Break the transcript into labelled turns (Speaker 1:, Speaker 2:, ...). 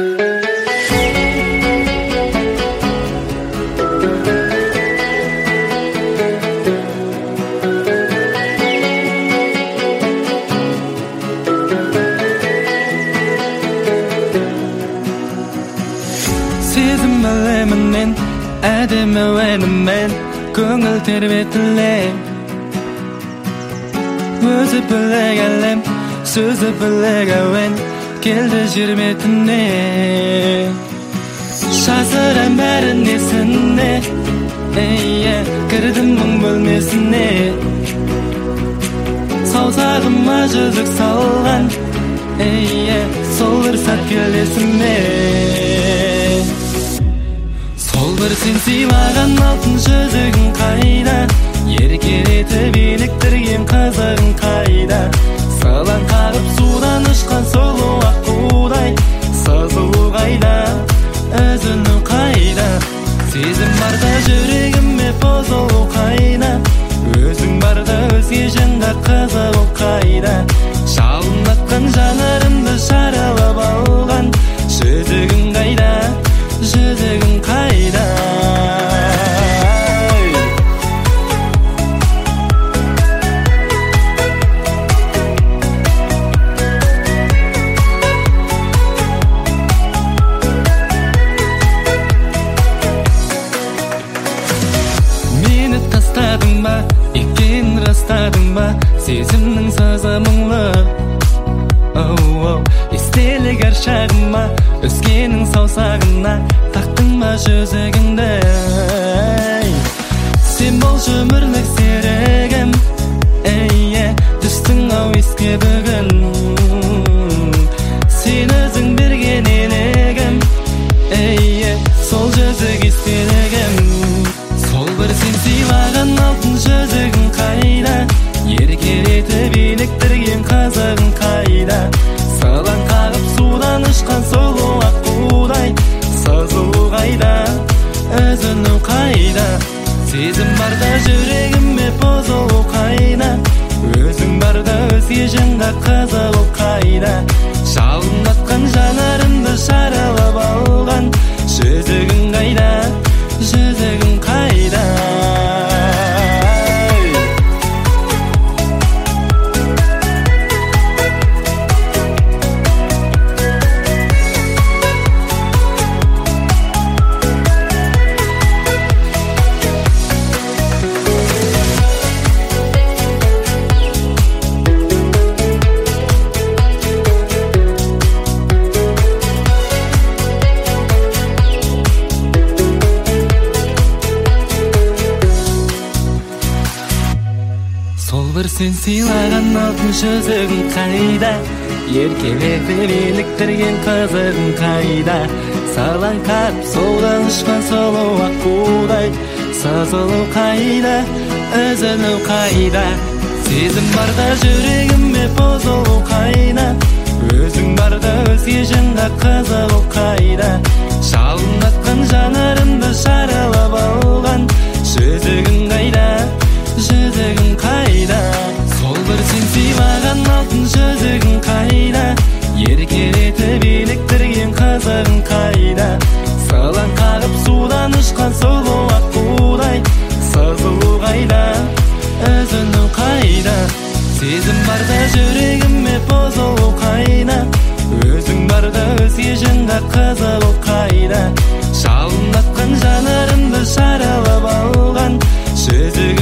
Speaker 1: Сезім әлемін мен, әдемі өнім мен, көңіл тербетілем. Өзі білек әлем, сөзі білек әуен, келді жер бетіне. Жазырам бәрін есіне, кірдім мұң бөлмесіне. Саусағыма жүзік салған, сол бір сәт келесіме. Сол бір сен сыйлаған алтын жүзігің қайда, еркелетіп еліктірген қызығың қайда. Сылаң қағып судан ұшқан сұлу аққудай, сызылу қайда, үзіну қайда. Сезім барда жүрегіме бұзылу қайда, өзің барда өзге жанға қызығу қайда. Жалындатқан жанарымды шаралап алған, жүзігің қайда, жүзігің қайда. Мені тастадың ба, екенін растадың ба, сезімнің сазы мұңлы. Естелік әр шағыма, өскенің саусағына, тақтың ба жүзігіңді. Сен болшы өмірлік серігім, түстің ау еске бүгін. Сен өзің берген елігім, сол жүзік естелігім. Сол бір сен сыйлаған алтын жүзігің қайда, еркелетіп еліктірген қызығың қайда. Сылаң қағып судан ұшқан сұлу аққудай, сызылу қайда, үзіну қайда. Сезім барда жүрегіме бұзылу қайда, өзің барда өзге жанға қызығу қайда. Жалындатқан жанарымды шаралап алған, жүзігің қайда, жүзігің қайда. Сол бір сен сыйлаған алтын жүзігің қайда, еркелетіп еліктірген қызығың қайда. Сылаң қағып судан ұшқан сұлу аққудай, сызылу қайда, үзіну қайда. Сезім барда жүрегіме бұзылу қайда, өзің барда өзге жанға қызығу қайда. Жалындатқан жанарымды шаралап алған, жүзігің қайда, жүзігің қайда. Сол бір сен сыйлаған алтын жүзігің қайда, еркелетіп еліктірген қызығың қайда. Сылаң қағып судан ұшқан сұлу аққудай, сызылу қайда, үзіну қайда. Сезім барда жүрегіме бұзылу қайда, өзің барда өзге жанға қызығу қайда. Жалындатқан жанарымды шаралап алған, жүзігің